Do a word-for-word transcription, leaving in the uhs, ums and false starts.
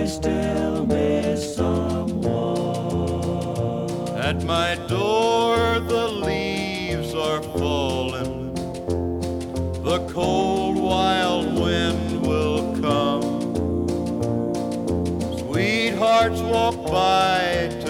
still miss someone. At my door the leaves are falling, the cold wild wind will come. Sweethearts walk by